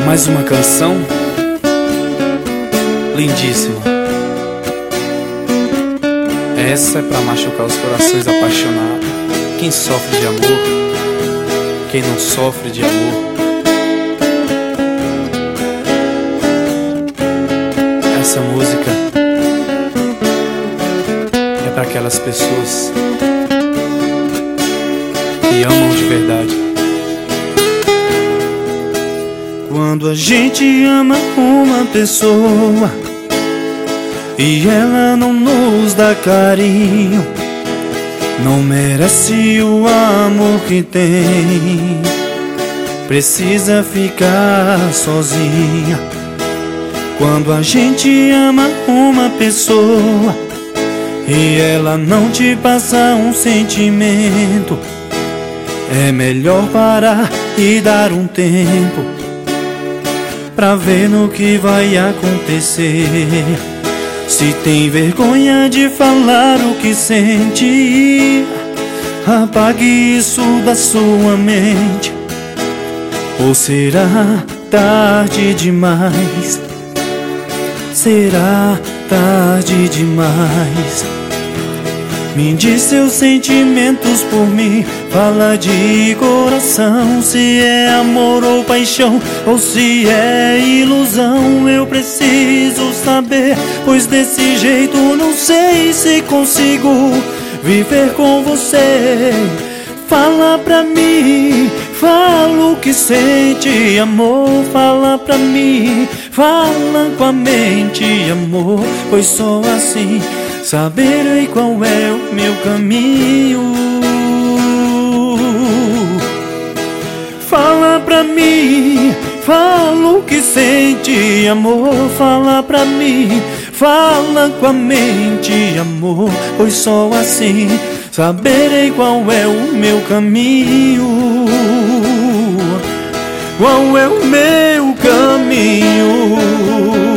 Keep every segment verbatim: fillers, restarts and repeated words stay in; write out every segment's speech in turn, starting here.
Mais uma canção lindíssima. Essa é pra machucar os corações apaixonados. Quem sofre de amor, quem não sofre de amor. Essa música é pra aquelas pessoas que amam de verdade. Quando a gente ama uma pessoa e ela não nos dá carinho, não merece o amor que tem, precisa ficar sozinha. Quando a gente ama uma pessoa e ela não te passa um sentimento, é melhor parar e dar um tempo pra ver no que vai acontecer. Se tem vergonha de falar o que sente, apague isso da sua mente. Ou será tarde demais? Será tarde demais? Me diz seus sentimentos por mim, fala de coração. Se é amor ou paixão, ou se é ilusão, eu preciso saber, pois desse jeito não sei se consigo viver com você. Fala pra mim, fala o que sente, amor. Fala pra mim, fala com a mente, amor. Pois só assim saberei qual é o meu caminho. Fala pra mim, fala o que sente, amor. Fala pra mim, fala com a mente, amor. Pois só assim saberei qual é o meu caminho. Qual é o meu caminho?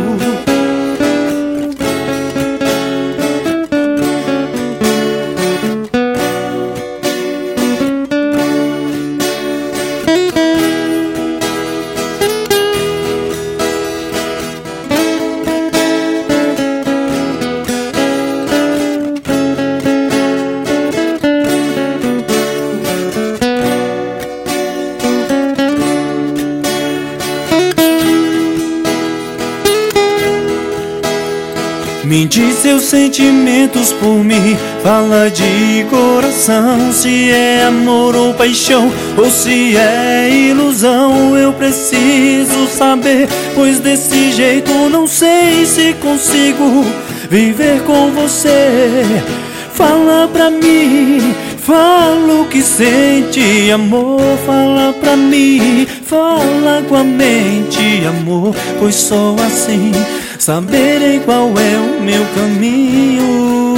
Me diz seus sentimentos por mim, fala de coração. Se é amor ou paixão, ou se é ilusão, eu preciso saber, pois desse jeito não sei se consigo viver com você. Fala pra mim, fala o que sente, amor. Fala pra mim, fala com a mente, amor. Pois só assim saberei qual é o meu caminho.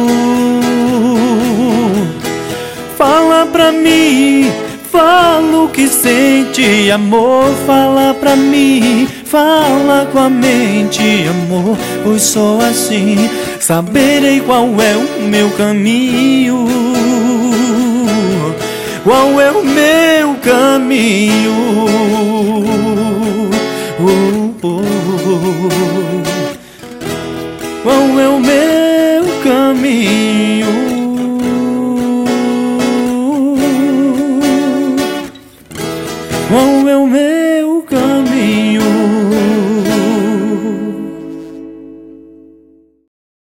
Fala pra mim, fala o que sente, amor. Fala pra mim, fala com a mente, amor. Pois só assim saberei qual é o meu caminho. Qual é o meu caminho? Oh, oh, oh. Qual é o meu caminho? Qual é o meu caminho?